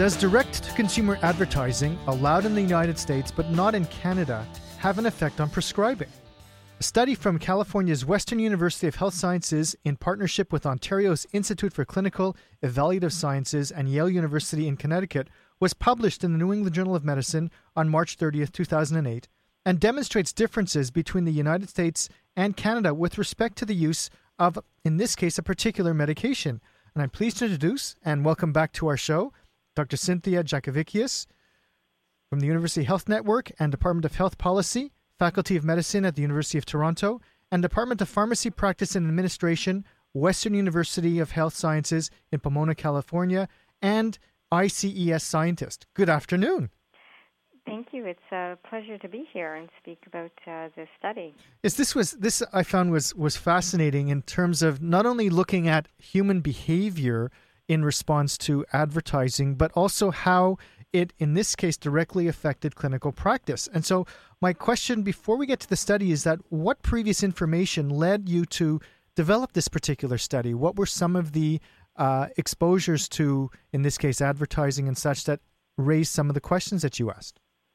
Does direct-to-consumer advertising, allowed in the United States but not in Canada, have an effect on prescribing? A study from California's Western University of Health Sciences in partnership with Ontario's Institute for Clinical Evaluative Sciences and Yale University in Connecticut was published in the New England Journal of Medicine on March 30th, 2008, and demonstrates differences between the United States and Canada with respect to the use of, in this case, a particular medication. And I'm pleased to introduce and welcome back to our show Dr. Cynthia Jakovicius from the University Health Network and Department of Health Policy, Faculty of Medicine at the University of Toronto, and Department of Pharmacy Practice and Administration, Western University of Health Sciences in Pomona, California, and ICES scientist. Good afternoon. Thank you. It's a pleasure to be here and speak about this study. This I found was fascinating in terms of not only looking at human behavior in response to advertising, but also how it, in this case, directly affected clinical practice. And so my question before we get to the study is that what previous information led you to develop this particular study? What were some of the exposures to, in this case, advertising and such that raised some of the questions that you asked?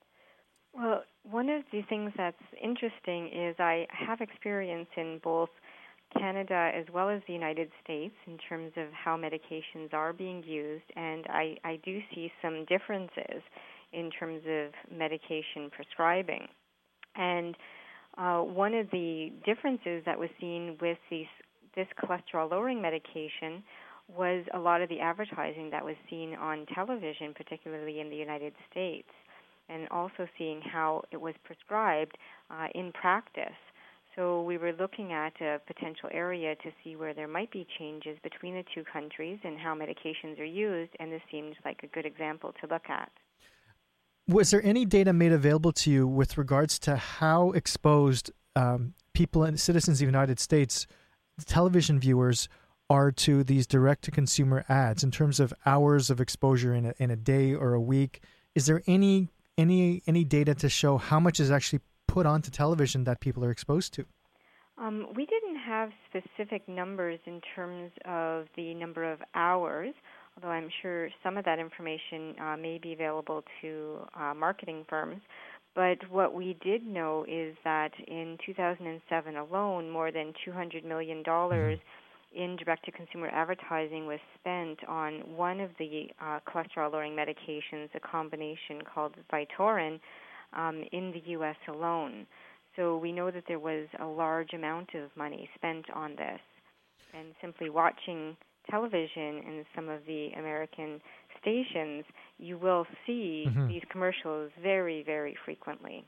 Well, one of the things that's interesting is I have experience in both Canada as well as the United States in terms of how medications are being used, and I do see some differences in terms of medication prescribing. And one of the differences that was seen with this cholesterol-lowering medication was a lot of the advertising that was seen on television, particularly in the United States, and also seeing how it was prescribed in practice. So we were looking at a potential area to see where there might be changes between the two countries and how medications are used, and this seemed like a good example to look at. Was there any data made available to you with regards to how exposed people and citizens of the United States, television viewers, are to these direct-to-consumer ads in terms of hours of exposure in a day or a week? Is there any data to show how much is actually put onto television that people are exposed to? We didn't have specific numbers in terms of the number of hours, although I'm sure some of that information may be available to marketing firms. But what we did know is that in 2007 alone, more than $200 million in direct-to-consumer advertising was spent on one of the cholesterol-lowering medications, a combination called Vytorin, in the U.S. alone. So we know that there was a large amount of money spent on this. And simply watching television in some of the American stations, you will see these commercials very, very frequently.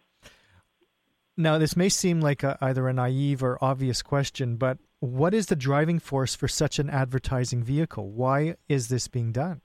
Now, this may seem like either a naive or obvious question, but what is the driving force for such an advertising vehicle? Why is this being done?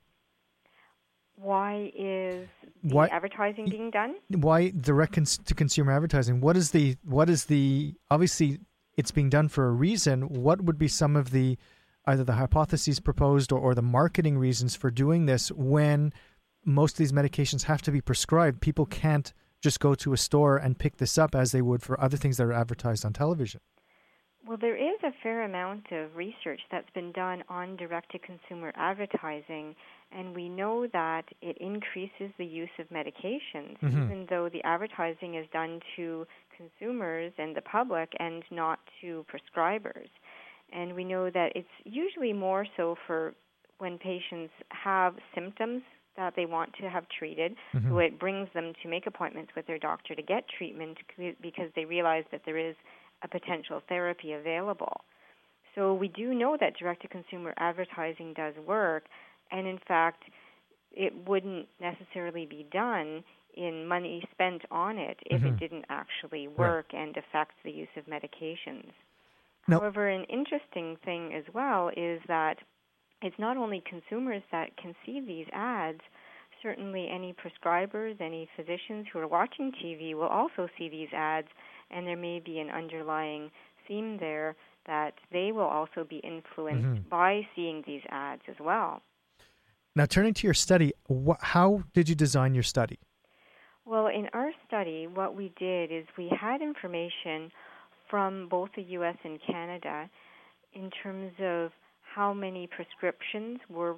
Why is advertising being done? Why direct-to-consumer advertising? What is the obviously it's being done for a reason. What would be some of the either the hypotheses proposed or the marketing reasons for doing this when most of these medications have to be prescribed? People can't just go to a store and pick this up as they would for other things that are advertised on television. Well, there is a fair amount of research that's been done on direct-to-consumer advertising, and we know that it increases the use of medications, even though the advertising is done to consumers and the public and not to prescribers. And we know that it's usually more so for when patients have symptoms that they want to have treated, so it brings them to make appointments with their doctor to get treatment because they realize that there is a potential therapy available. So we do know that direct-to-consumer advertising does work, and in fact, it wouldn't necessarily be done in money spent on it if it didn't actually work and affect the use of medications. However, an interesting thing as well is that it's not only consumers that can see these ads. Certainly any prescribers, any physicians who are watching TV will also see these ads, and there may be an underlying theme there that they will also be influenced by seeing these ads as well. Now, turning to your study, how did you design your study? Well, in our study, what we did is we had information from both the U.S. and Canada in terms of how many prescriptions were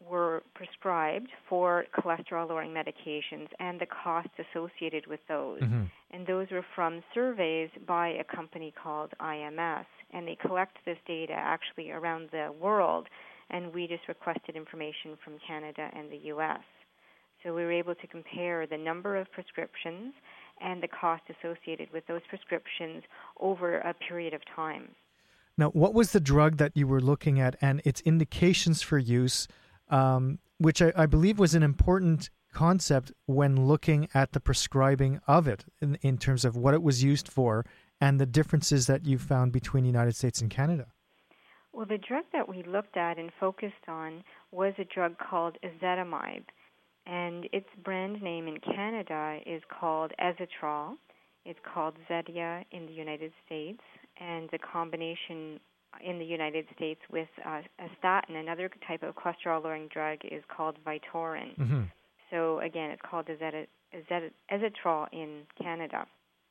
were prescribed for cholesterol-lowering medications and the costs associated with those. Mm-hmm. And those were from surveys by a company called IMS. And they collect this data actually around the world, and we just requested information from Canada and the U.S. So we were able to compare the number of prescriptions and the cost associated with those prescriptions over a period of time. Now, what was the drug that you were looking at and its indications for use, which I believe was an important concept when looking at the prescribing of it in terms of what it was used for and the differences that you found between the United States and Canada? Well, the drug that we looked at and focused on was a drug called ezetimibe, and its brand name in Canada is called Ezetrol. It's called Zetia in the United States, and the combination in the United States with a statin, another type of cholesterol-lowering drug, is called Vytorin. Mm-hmm. So again, it's called Ezetrol in Canada.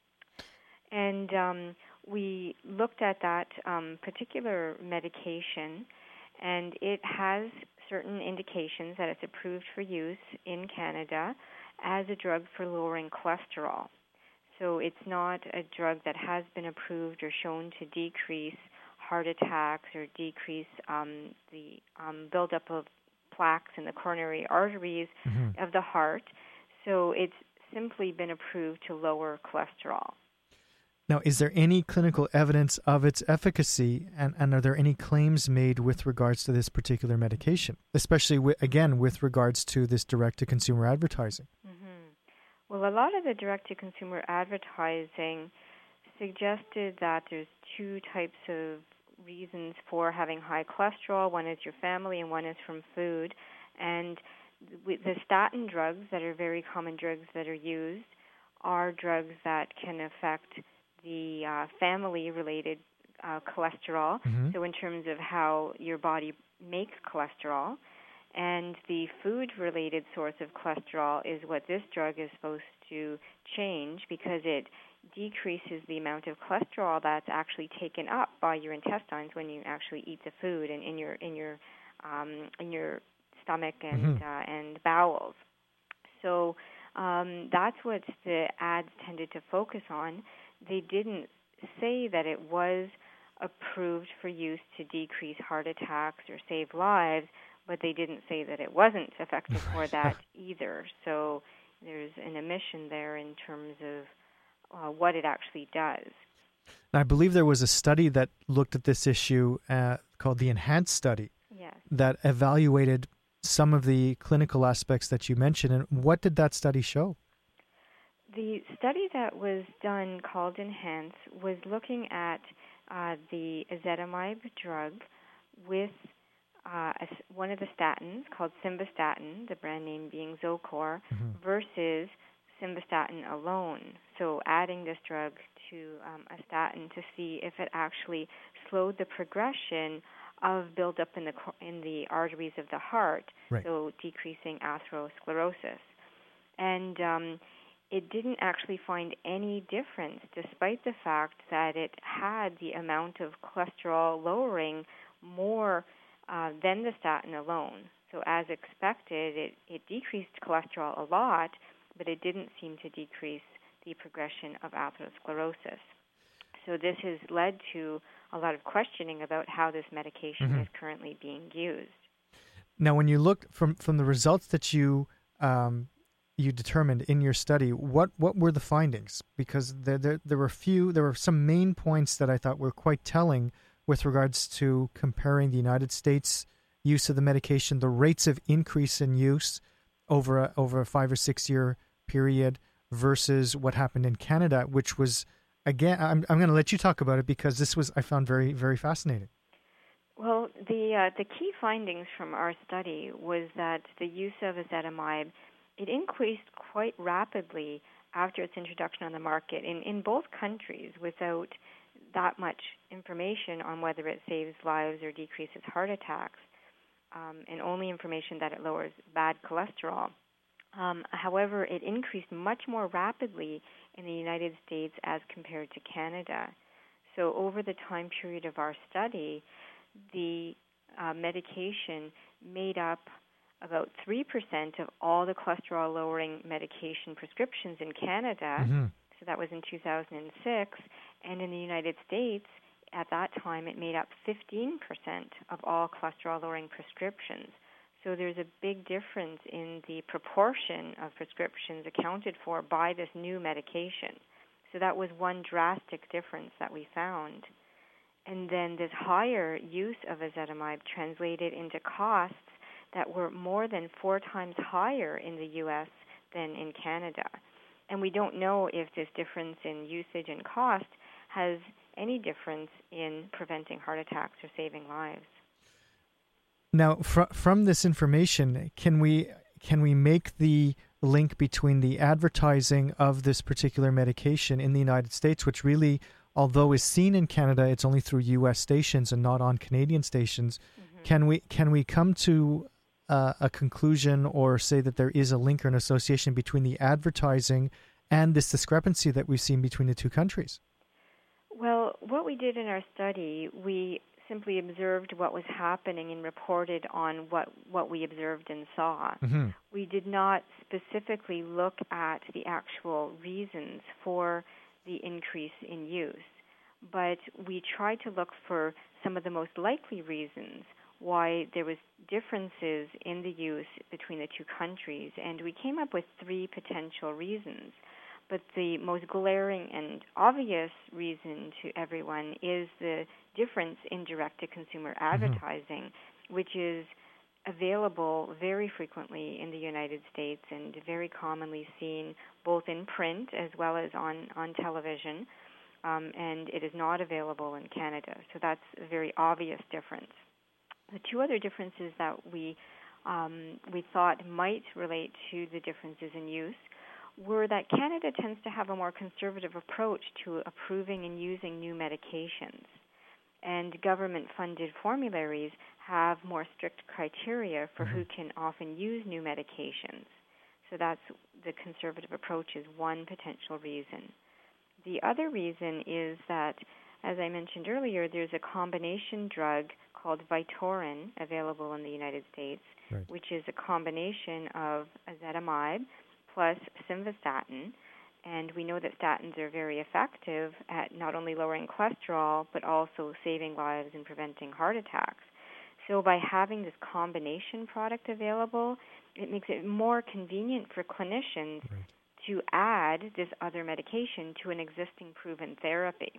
And we looked at that particular medication, and it has certain indications that it's approved for use in Canada as a drug for lowering cholesterol. So it's not a drug that has been approved or shown to decrease heart attacks or decrease the buildup of plaques in the coronary arteries Mm-hmm. of the heart. So it's simply been approved to lower cholesterol. Now, is there any clinical evidence of its efficacy, and are there any claims made with regards to this particular medication, especially, again, with regards to this direct-to-consumer advertising? Mm-hmm. Well, a lot of the direct-to-consumer advertising suggested that there's two types of reasons for having high cholesterol. One is your family and one is from food. And the statin drugs that are very common drugs that are used are drugs that can affect the family-related cholesterol, Mm-hmm. so in terms of how your body makes cholesterol. And the food-related source of cholesterol is what this drug is supposed to change, because it decreases the amount of cholesterol that's actually taken up by your intestines when you actually eat the food and in your stomach and and bowels. So that's what the ads tended to focus on. They didn't say that it was approved for use to decrease heart attacks or save lives, but they didn't say that it wasn't effective for that either. So there's an omission there in terms of what it actually does. I believe there was a study that looked at this issue called the ENHANCE study. Yes. That evaluated some of the clinical aspects that you mentioned. And what did that study show? The study that was done, called ENHANCE, was looking at the ezetimibe drug with one of the statins called simvastatin, the brand name being Zocor, versus simvastatin alone. So adding this drug to a statin to see if it actually slowed the progression of buildup in the arteries of the heart, right. So decreasing atherosclerosis. And it didn't actually find any difference, despite the fact that it had the amount of cholesterol lowering more than the statin alone. So as expected, it decreased cholesterol a lot, but it didn't seem to decrease the progression of atherosclerosis. So this has led to a lot of questioning about how this medication is currently being used. Now, when you look from the results that you determined in your study, what were the findings? Because there were some main points that I thought were quite telling with regards to comparing the United States use of the medication, the rates of increase in use over a 5 or 6 year period versus what happened in Canada, which was, again, I'm going to let you talk about it because this was, I found, very, very fascinating. Well, the key findings from our study was that the use of ezetimibe, it increased quite rapidly after its introduction on the market in both countries without that much information on whether it saves lives or decreases heart attacks, and only information that it lowers bad cholesterol. However, it increased much more rapidly in the United States as compared to Canada. So over the time period of our study, the medication made up about 3% of all the cholesterol-lowering medication prescriptions in Canada. So that was in 2006. And in the United States, at that time, it made up 15% of all cholesterol-lowering prescriptions. So there's a big difference in the proportion of prescriptions accounted for by this new medication. So that was one drastic difference that we found. And then this higher use of ezetimibe translated into costs that were more than 4 times higher in the U.S. than in Canada. And we don't know if this difference in usage and cost has any difference in preventing heart attacks or saving lives. Now, from this information, can we make the link between the advertising of this particular medication in the United States, which really, although is seen in Canada, it's only through U.S. stations and not on Canadian stations. Can we come to a conclusion or say that there is a link or an association between the advertising and this discrepancy that we've seen between the two countries? Well, what we did in our study, we simply observed what was happening and reported on what we observed and saw. We did not specifically look at the actual reasons for the increase in use, but we tried to look for some of the most likely reasons why there was differences in the use between the two countries, and we came up with 3 potential reasons. But the most glaring and obvious reason to everyone is the difference in direct-to-consumer advertising, which is available very frequently in the United States and very commonly seen both in print as well as on television, and it is not available in Canada. So that's a very obvious difference. The 2 other differences that we thought might relate to the differences in use were that Canada tends to have a more conservative approach to approving and using new medications. And government-funded formularies have more strict criteria for who can often use new medications. So that's the conservative approach is one potential reason. The other reason is that, as I mentioned earlier, there's a combination drug called Vytorin available in the United States, which is a combination of ezetimibe plus simvastatin, and we know that statins are very effective at not only lowering cholesterol but also saving lives and preventing heart attacks. So by having this combination product available, it makes it more convenient for clinicians to add this other medication to an existing proven therapy.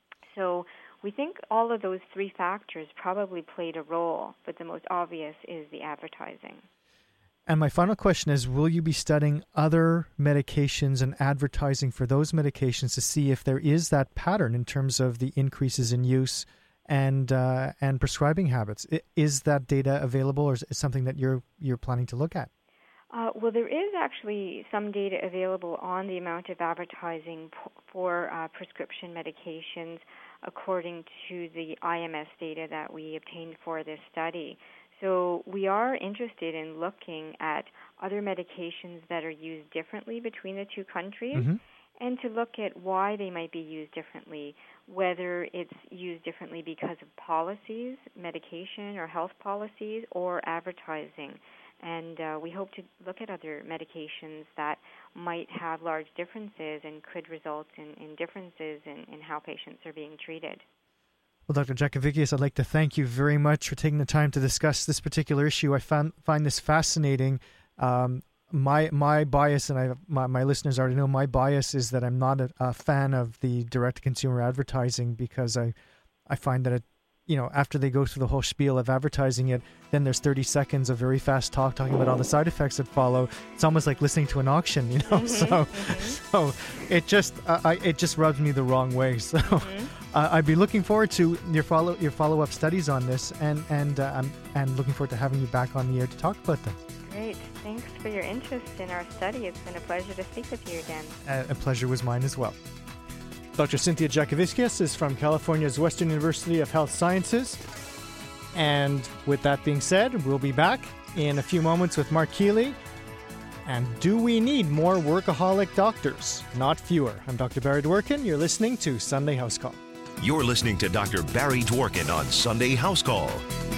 So we think all of those 3 factors probably played a role, but the most obvious is the advertising. And my final question is, will you be studying other medications and advertising for those medications to see if there is that pattern in terms of the increases in use and prescribing habits? Is that data available, or is it something that you're planning to look at? Well, there is actually some data available on the amount of advertising for prescription medications according to the IMS data that we obtained for this study. So we are interested in looking at other medications that are used differently between the two countries and to look at why they might be used differently, whether it's used differently because of policies, medication or health policies, or advertising. And we hope to look at other medications that might have large differences and could result in differences in how patients are being treated. Well, Dr. Jakuvikis, I'd like to thank you very much for taking the time to discuss this particular issue. I find this fascinating. My bias, and my listeners already know, my bias is that I'm not a fan of the direct-to-consumer advertising because I find that after they go through the whole spiel of advertising it, then there's 30 seconds of very fast talking about all the side effects that follow. It's almost like listening to an auction, So it just rubs me the wrong way. So I'd be looking forward to your follow-up studies on this, and looking forward to having you back on the air to talk about them. Great. Thanks for your interest in our study. It's been a pleasure to speak with you again. A pleasure was mine as well. Dr. Cynthia Jakuvikis is from California's Western University of Health Sciences. And with that being said, we'll be back in a few moments with Mark Keeley. And do we need more workaholic doctors? Not fewer. I'm Dr. Barry Dworkin. You're listening to Sunday House Call. You're listening to Dr. Barry Dworkin on Sunday House Call.